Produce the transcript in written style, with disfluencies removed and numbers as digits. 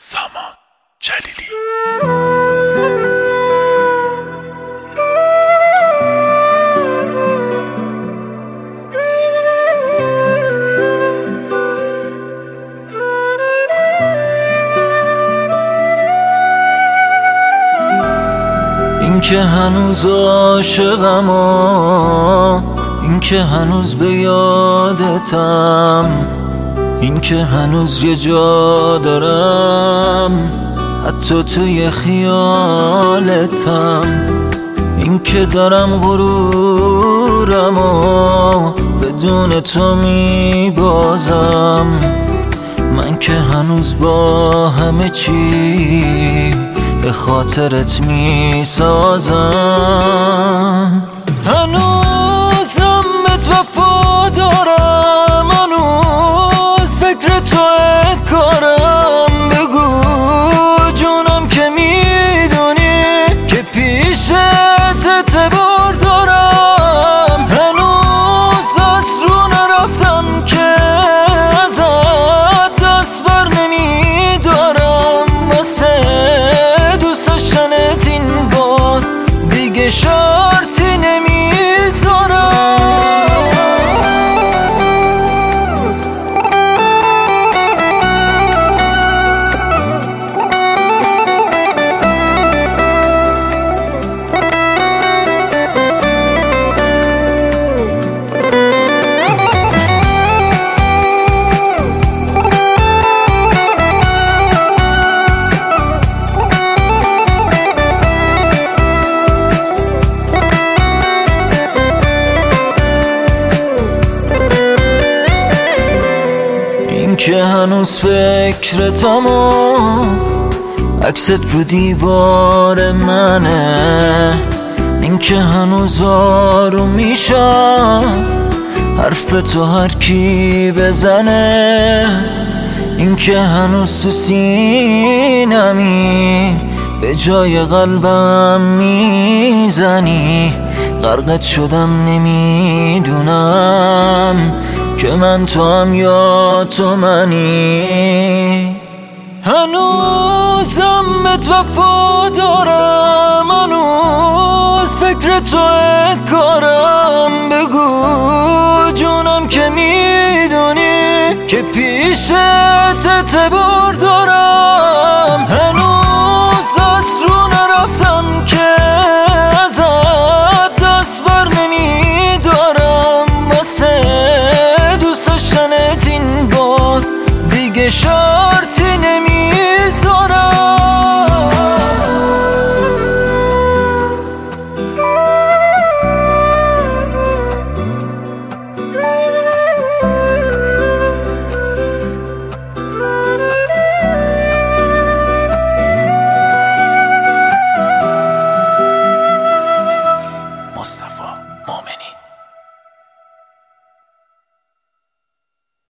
سامان جلیلی. این که هنوز عاشقم و این که هنوز به یادتم، این که هنوز یه جا دارم حتی توی خیالتم، این که دارم غرورم و بدون تو میبازم، من که هنوز با همه چی به خاطرت میسازم. هنوزم بهت وفا دارم، هنوز فکر توی کارم. بگو جونم که میدونی که پیشت اعتبار دارم. هنوز از رو نرفتم که ازت دست بر نمیدارم، واسه دوست داشتنت این بار دیگه شرطی نمیذارم. که هنوز فکرتم و عکست رو دیوار منه، این که هنوز آروم میشم حرف تو هر کی بزنه، این که هنوز تو سینمی به جای قلبم میزنی. غرقت شدم نمیدونم که من تو هم یا تو منی. هنوزم بهت وفا دارم، هنوز فکر توی کارم. بگو جونم که میدونی که پیشت اعتبار دارم. هنوز از رو نرفتم که ازت دست بر نمیدارم، واسه دوست داشتنت این بار دیگه شرطی نمی